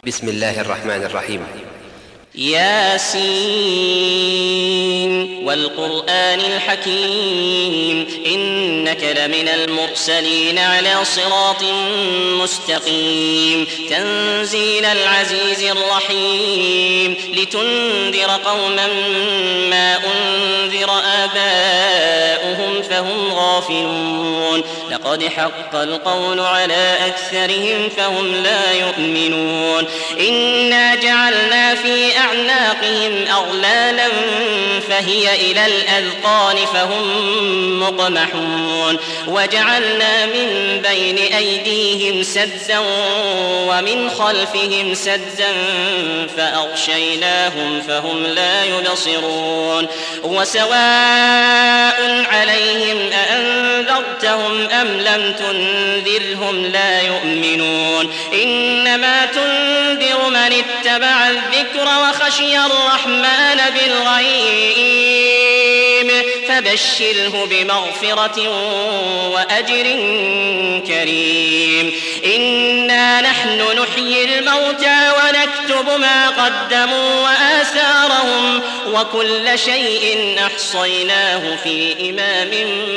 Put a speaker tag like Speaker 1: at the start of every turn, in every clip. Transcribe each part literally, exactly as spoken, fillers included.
Speaker 1: بسم الله الرحمن الرحيم.
Speaker 2: ياسين والقرآن الحكيم إنك لمن المرسلين على صراط مستقيم تنزيل العزيز الرحيم لتنذر قوما ما أنذر آباؤهم فهم غافلون لقد حق القول على أكثرهم فهم لا يؤمنون إنا جعلنا في أعناقهم أغلالا فهي إلى الأذقان فهم مقمحون وجعلنا من بين أيديهم سدا ومن خلفهم سدا فأغشيناهم فهم لا يبصرون وسواء عليهم أأنذرتهم أم لم تنذرهم لا يؤمنون إنما تنذر من اتبع الذكر وخشي الرحمن بالغيب فبشره بمغفرة وأجر كريم إنا نحن نحيي الموتى ونكتب ما قدموا وآثارهم وكل شيء أحصيناه في إمام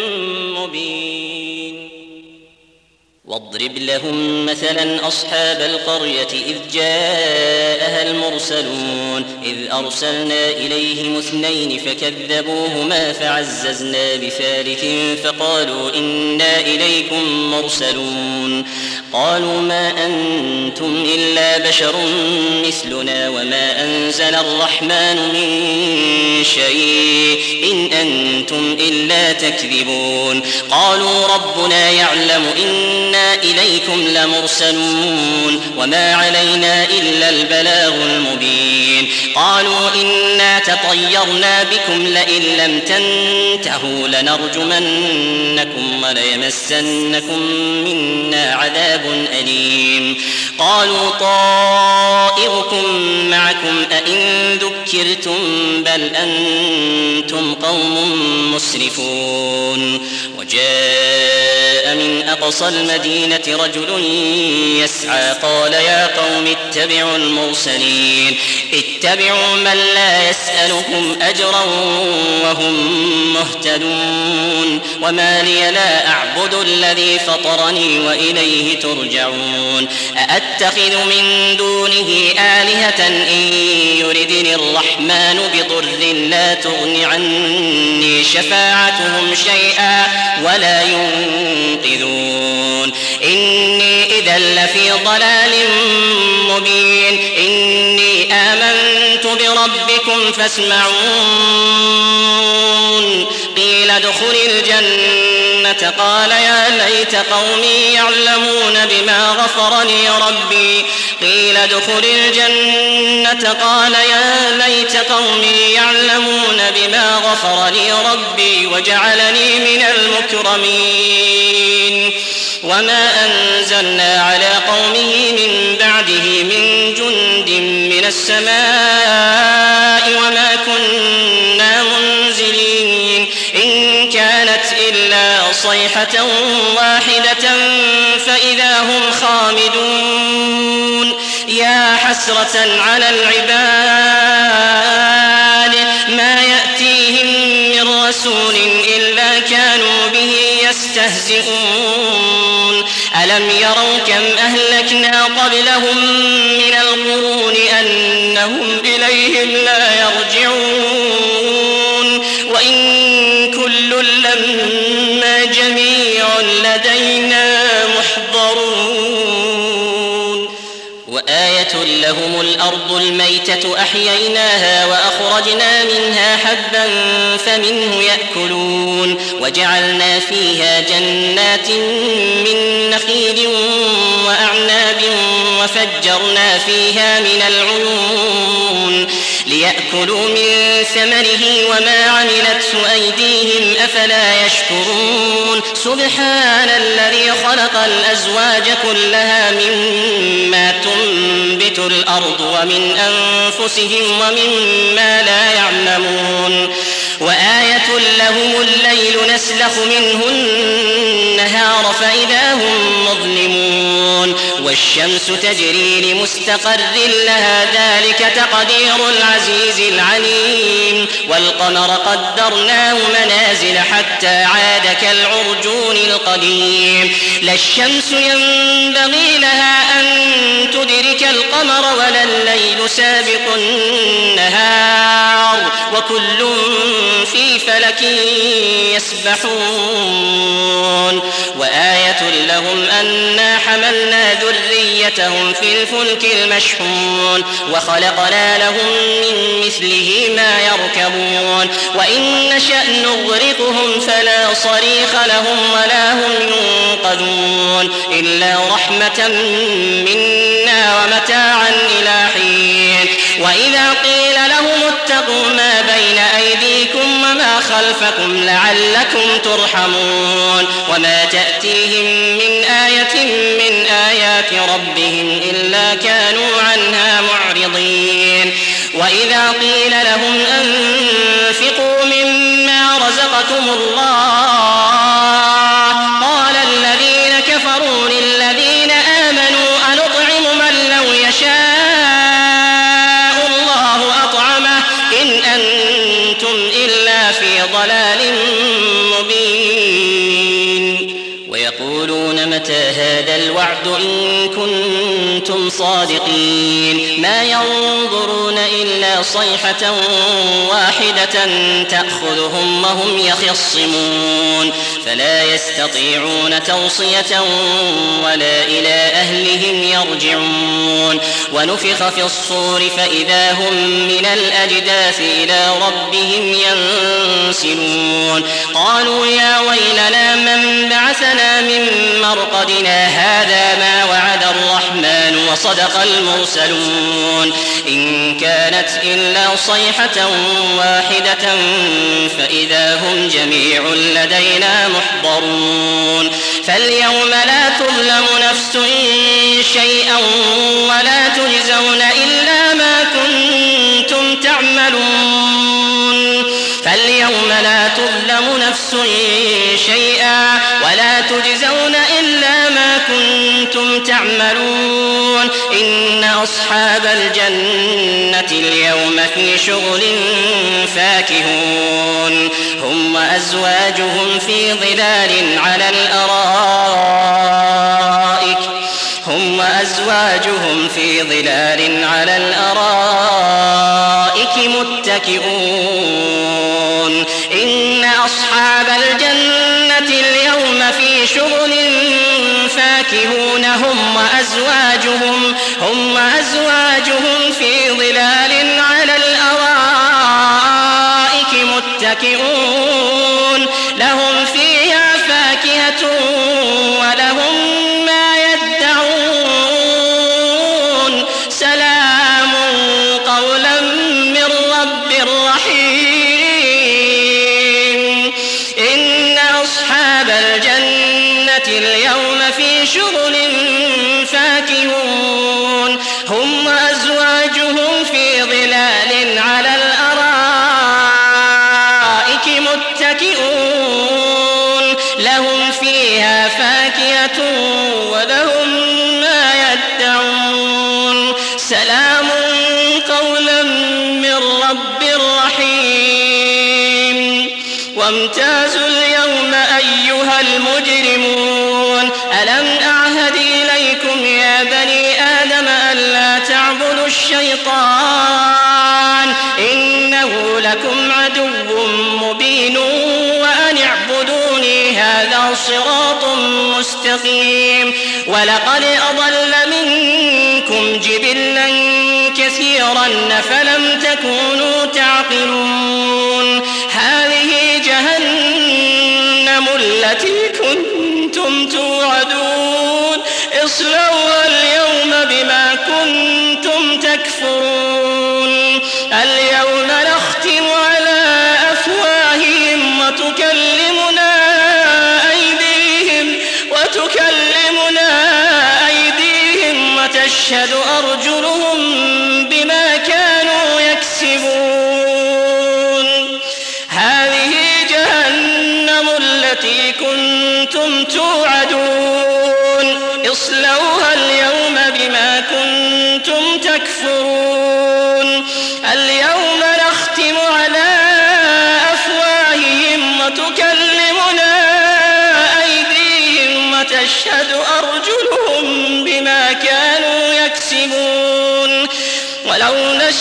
Speaker 2: مبين واضرب لهم مثلا أصحاب القرية إذ جاءها المرسلون إذ أرسلنا إليهم اثنين فكذبوهما فعززنا بثالث فقالوا إنا إليكم مرسلون قالوا ما أنتم إلا بشر مثلنا وما أنزل الرحمن من شيء إن أنتم إلا تكذبون قالوا ربنا يعلم إنا إليكم لمرسلون وما علينا إلا البلاغ المبين قالوا إنا تطيرنا بكم لئن لم تنتهوا لنرجمنكم وليمسنكم منا عذاب أليم قالوا طائركم معكم أئن ذكرتم بل أنتم قوم مسرفون وجاء من أقصى المدينة رجل يسعى قال يا قوم اتبعوا المرسلين اتبعوا من لا يسألكم أجرا وهم مهتدون وما لي لا أعبد الذي فطرني وإليه ترجعون أأتخذ من دونه آلهة إن يردني الرحمن بضر لا تغن عني شفاعتهم شيئا ولا ينقذون إني إذا لفي ضلال مبين إني آمنت بربكم فاسمعون قيل ادخل الجنة قال يا ليت قومي يعلمون بما غفر لي ربي قيل ادخل الجنة قال يا ليت قومي يعلمون بما غفر لي ربي وجعلني من المكرمين وما أنزلنا على قومه من بعده من جند من السماء وما كنا منزلين إن كانت إلا صيحة واحدة فإذا هم خامدون يا حسرة على العباد ما يأتيهم من رسول إلا كانوا به يستهزئون ألم يروا كم أهلكنا قبلهم من القرون أنهم إليهم لا يرجعون وإن كل لما جميع لدينا محضرون وآية لهم الأرض الميتة أحييناها وأخرجنا منها حبا فمنه يأكلون وجعلنا فيها جنات من نخيل وأعناب وفجرنا فيها من العيون ليأكلوا من ثمره وما عملته أيديهم أفلا يشكرون سبحان الذي خلق الأزواج كلها مما تنبت الأرض ومن أنفسهم ومما لا يعلمون وآية لهم الليل نسلخ منه النهار فإذا هم مظلمون والشمس تجري لمستقر لها ذلك تقدير العزيز العليم والقمر قدرناه منازل حتى عاد كالعرجون القديم لا الشمس ينبغي لها أن تدرك القمر ولا الليل سابق النهار وكل في فلك يسبحون وآية لهم أنا حملنا ذريتهم في الفلك المشحون وخلقنا لهم من مثله ما يركبون وإن نشأ نغرقهم فلا صريخ لهم ولا هم ينقذون إلا رحمة منا ومتاعا إلى حين وإذا قيل لهم اتقوا ما بين أيديكم وما خلفكم لعلكم ترحمون وما تأتيهم من آية من آيات ربهم إلا كانوا عنها معرضين وإذا قيل لهم أنفقوا مما رزقكم الله قال الذين كفروا للذين آمنوا أنطعم من لو يشاء الله أطعمه إن أنتم إلا في ضلال مبين ويقولون متى هذا الوعد إن كنتم صادقين ما ينظرون إلا صيحة واحدة تأخذهم وهم يخصمون فلا يستطيعون توصية ولا إلى أهلهم يرجعون ونفخ في الصور فإذا هم من الأجداث إلى ربهم ينسلون قالوا يا ويلنا من بعثنا من مرقدنا هذا ما وعد الرحمن وصدق المرسلون إن كانت إلا صيحة واحدة فإذا هم جميع لدينا محضرون فاليوم لا تظلم نفس شيئا ولا تجزون إلا ما كنتم تعملون فاليوم لا تظلم نفس شيئا ولا تجزون إلا ما كنتم تعملون إن أصحاب الجنة اليوم في شغل فاكهون هم وأزواجهم في ظلال على الأرائك هم وأزواجهم في ظلال على الأرائك متكئون إن أصحاب الجنة اليوم في شغل فاكهون هم وأزواجهم هم وأزواجهم في ظلال على الأرائك متكئون لهم فيها فاكهة ولهم ما يدعون سلام قولا من رب رحيم إن أصحاب الجنة اليوم في شغل فاكهون هم وأزواجهم في ظلال على الأرائك متكئون لهم فيها فاكهة ولهم ما يدعون سلام قولا من رب رحيم وامتازوا اليوم أيها المجرمون ألم أعهد إليكم يا بني آدم ألا تعبدوا الشيطان إنه لكم عدو مبين وأن اعبدوني هذا صراط مستقيم ولقد أضل منكم جبلا كثيرا فلم تكونوا تعقلون هذه جهنم التي كنتم توعدون اصلوها اليوم بما كنتم تكفرون اليوم نختم على أفواههم وتكلمنا أيديهم وتكلمنا أيديهم وتشهد أرجلهم تكفرون اليوم نختم على أفواههم وتكلمنا أيديهم وتشهد أرجلهم بما كانوا يكسبون ولو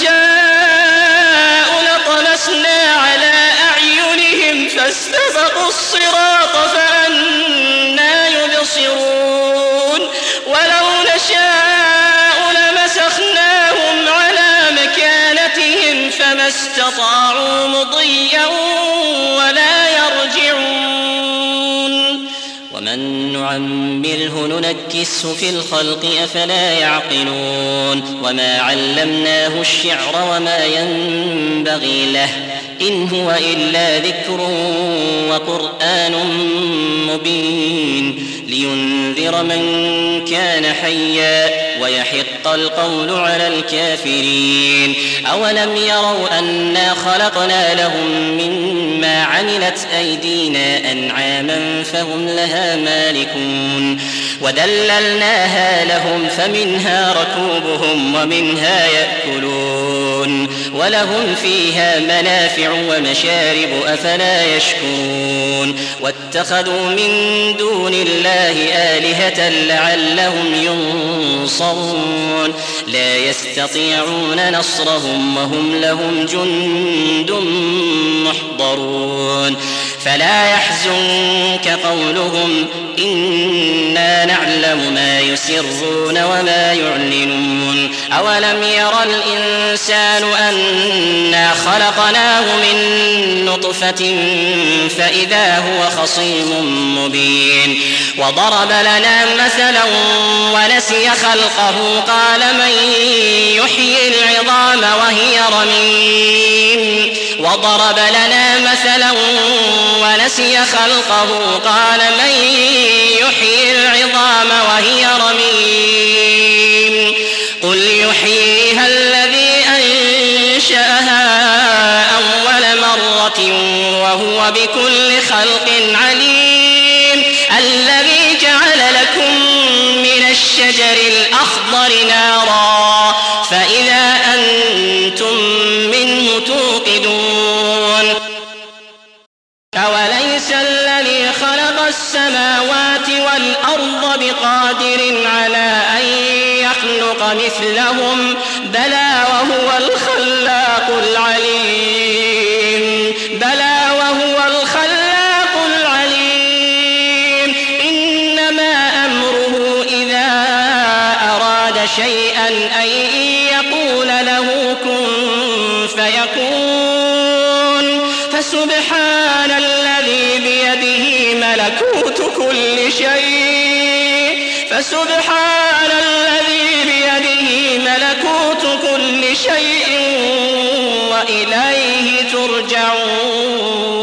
Speaker 2: نشاء لطمسنا على أعينهم فاستبقوا الصراط فأنى يبصرون ولو نشاء لمسخناهم على مكانتهم فما استطاعوا مضيا ولا يرجعون ومن نعمره ننكسه في الخلق أفلا يعقلون وما علمناه الشعر وما ينبغي له إن هو إلا ذكر وقرآن مبين لينذر من كان حيا ويحق القول على الكافرين أولم يروا أنا خلقنا لهم مما عملت أيدينا أنعاما فهم لها مالكون وذللناها لهم فمنها ركوبهم ومنها يأكلون ولهم فيها منافع ومشارب أفلا يشكرون واتخذوا من دون الله آلهة لعلهم ينصرون لا يستطيعون نصرهم وهم لهم جند محضرون فلا يحزنك قولهم إنا نعلم ما يسرون وما يعلنون أولم ير الإنسان أنا خلقناه من نطفة فإذا هو خصيم مبين وضرب لنا مثلا ونسي خلقه قال من يحيي العظام وهي رميم وضرب لنا مثلا ونسي خلقه قال من يحيي العظام وهي رميم قل يحييها الذي أنشأها أول مرة وهو بكل خلق عليم الذي جعل لكم من الشجر الأخضر نارا فإذا أنتم منه توقدون أوليس الذي خلق السماوات والأرض بقادر على أن يخلق مثلهم بلى وهو الخلاق العليم بلى وهو الخلاق العليم إنما أمره إذا أراد شيئا أن يقول له كن فيكون فسبحان الذي بيده ملكوت كل شيء فسبحان الذي بيده ملكوت كل شيء وإليه ترجعون